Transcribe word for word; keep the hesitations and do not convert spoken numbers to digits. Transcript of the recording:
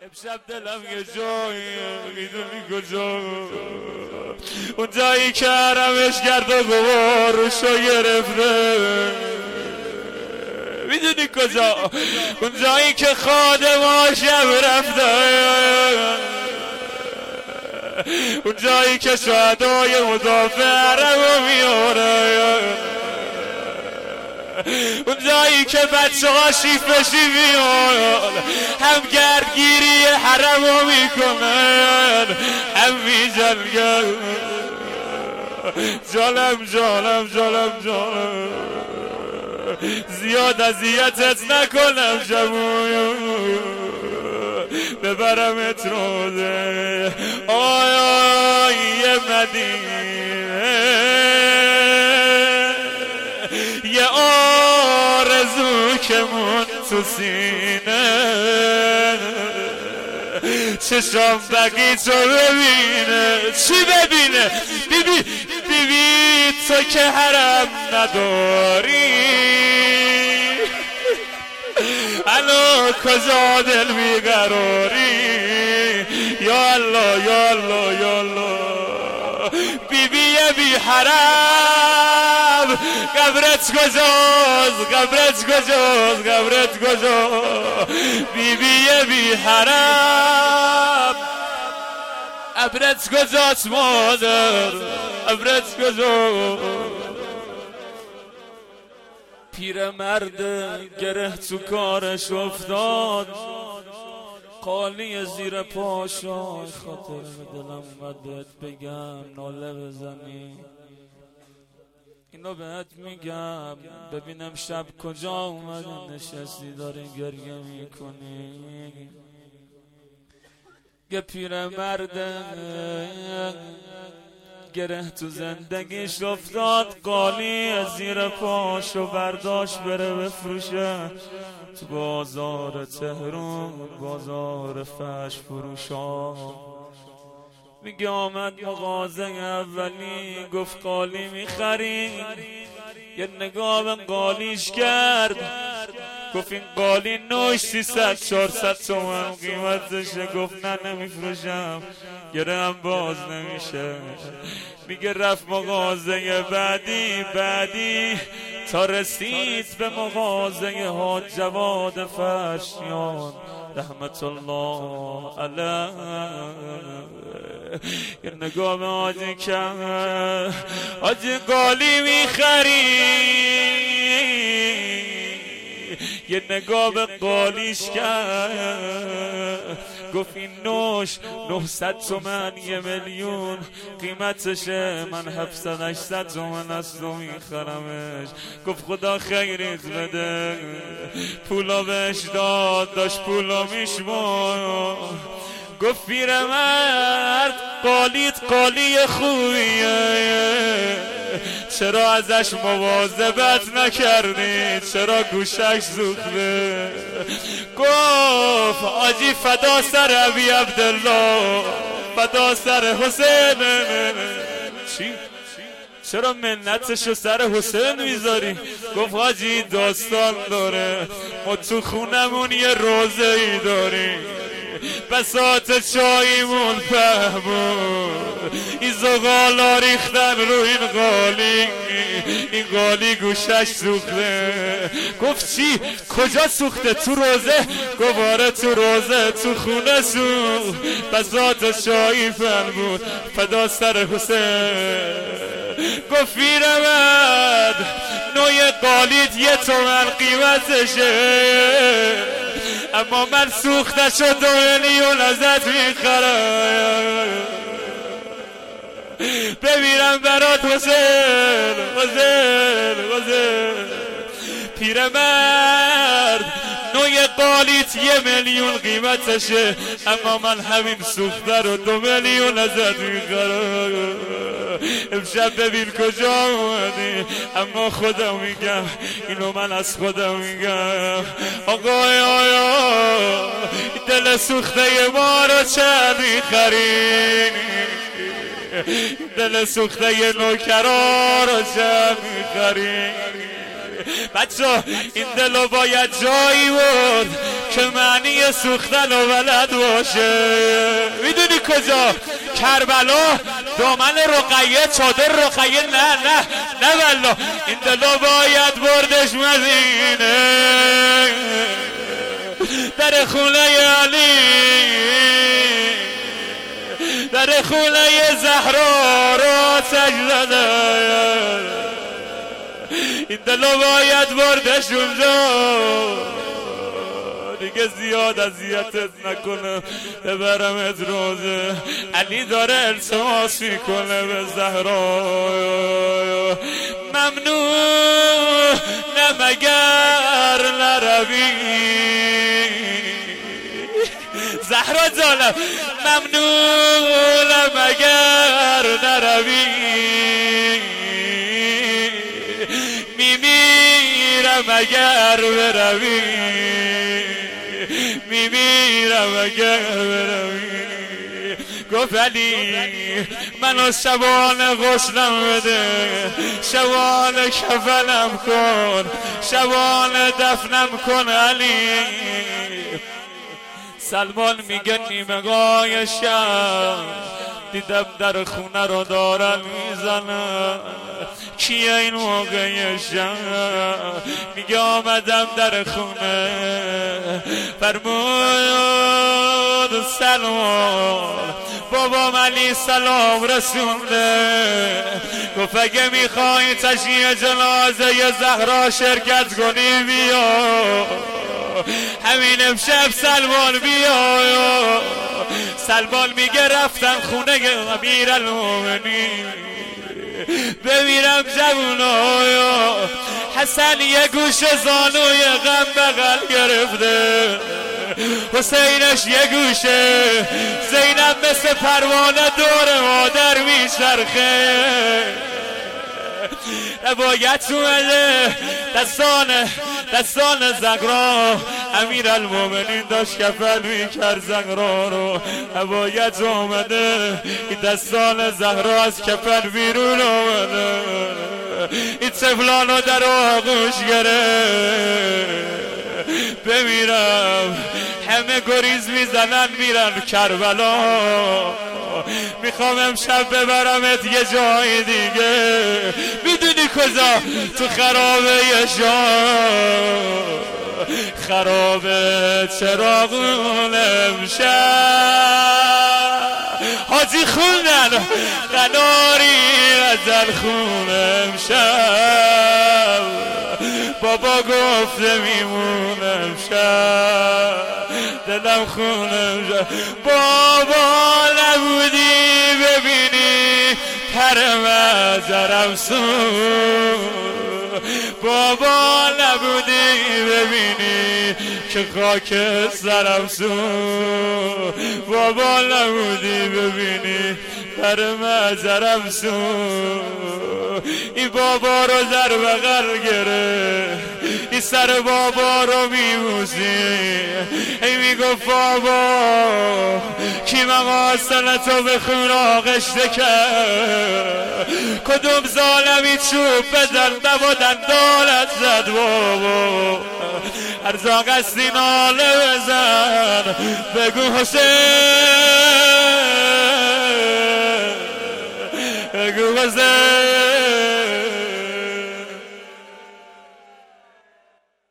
امشب دلم یه جایی میدونی کجا، اون جایی که حرمش گرد و غبار روشو گرفته. میدونی کجا؟ اون جایی که خادماش شب رفته، اون جایی که شهدای مدافع حرمو میاره، اون جایی که بچه ها شیفه شیفیان هم گردگیری حرمو میکنن هم میجنگن. جالم جالم جالم جالم زیاد اذیتت نکنم جموی ببرمت روزه آی یه مدینه یه آرزو که من تو سینه چشام بگی تو ببینه. چی ببینه؟ بیبی بیبی تو که حرم نداری الو کجا دل بیقراری. یا الله یا الله یا الله بیبی بی حرم قبرت کجاست قبرت کجاست قبرت کجاست بیبی بی حرم قبرت کجاست مادر قبرت کجاست. پیرمرد گره تو کارش افتاد قالی زیر پاشای خاطر دلم اومد بهت بگم ناله بزنی اینو بهت میگم ببینم شب کجا اومدی نشستی داری گریه میکنی. یه پیرمرد گره تو زندگیش افتاد قالی از زیر پاشو برداشت بره بفروشه تو بازار تهران بازار فش فروشا. میگه آمد مغازه اولی گفت قالی میخری، یه نگاه به قالیش کرد گفت این قالی نوش سیصد چهارصد تومن قیمتشه. گفت نه نمیفروشم گره هم باز نمیشه. میگه رفت مغازه بعدی بعدی تا رسید به مغازه حاج جواد فرشیان رحمت الله علیه. یه نگاه به حاجی کرد حاجی قالی میخری، یه نگاه به قالیش کرد گفت این نوش نهصد تومن یه میلیون قیمتشه، من هفتصد هشتصد تومن از تو میخرمش. گفت خدا خیریت بده. پولا بهش داد داشت پولا میشمار. گفت پیرمرد قالیت قالی خوبیه چرا ازش مواظبت نکردی چرا گوشش سوخته. گفت آجی فدا سر ابی عبدالله فدا سر حسین. چی؟ چرا منتشو سر حسین میذاری؟ گفت حاجی داستان داره ما تو خونمون یه روزه ای داریم بساط چاییمون فهمون این زغالا ریختن رو این قالی این قالی گوشش سوخته. گفت چی؟ کجا سوخته؟ تو روزه؟ گفت آره تو روزه تو خونه سوخت بساط چایی فهمون فدا سر حسین. گفت پیرمرد نوع قالیت یه تومن قیمتشه اما من سوختش و دو میلیون ازت میخرم ببینم برات حسین حسین حسین. پیرمرد نوع قالیت یه میلیون قیمتشه اما من همین سوخته رو دو میلیون ازت میخرم. امشب ببین کجا اومدی اما خودم میگم اینو من از خودم میگم آقای آیا دل سوخته ما رو چند میخری دل سوخته نوکرا رو چند میخری. بچه این دلو باید جایی بود که معنی سوختن و بلد باشه. میدونی کجا؟ کربلا دامن رقیه، چادر رقیه. نه نه نه والله، این دلو باید بردش مدینه، در خونه علی، در خونه زهرا را سجده، این دلو باید بردش اونجا. دیگه زیاد اذیتت نکنه، ببرمت روزه. علی داره التماس میکنه به زهرا، ممنوع نه مگر نروی. زهرا جانم ممنوع نه مگر نروی، میمیرم اگر بروی، میمیرم اگر بروی. گفت علی منو شبانه غسلم بده، شبانه کفنم کن، شبانه دفنم کن علی. سلمان میگه نیمگاه شب دیدم در خونه رو دارن میزنن. کیه این موقع شب؟ میگه آمدم در خونه، فرمود سلمان بابام علی سلام رسونده. گفت اگه میخوای تشییع جنازه زهرا شرکت کنی بیا، همین امشب سلمان بیا. سلمان میگه رفتم خونه امیرالمومنین، ببینم جوونا، حسن یه گوش زانوی غم بغل گرفته، حسینش یه گوشه، زینب مثل پروانه دور مادر میچرخه. روایت اومده دستان دستان زهرا، امیرالمومنین داشت کفن میکرد زهرا رو. روایت اومده این دستان زهرا از کفن بیرون اومده، این طفلانو در آغوش گرفت. بمیرم همه گریز میزنن میرن کربلا، میخوام امشب ببرمت یه جای دیگه. میدونی کجا؟ تو خرابه شاه، خرابه چراغون امشب. حاجی خوندن قناری غزل خون امشب، بابا گفته میمونم شب، دلم خونم شب. بابا نبودی ببینی پرم زرم سو، بابا نبودی ببینی که خاک سرم سو، بابا نبودی ببینی پرم زرم سو. این بابا رو در بغل گره، این سر بابا رو میبوسی، ای میگفت بابا کی مقاصد تو به خون آغشته کرد، کدوم ظالمی چوب بزن دو دندانت زد بابا، ارزاق است این ناله بزن بگو حسین، بگو حسین.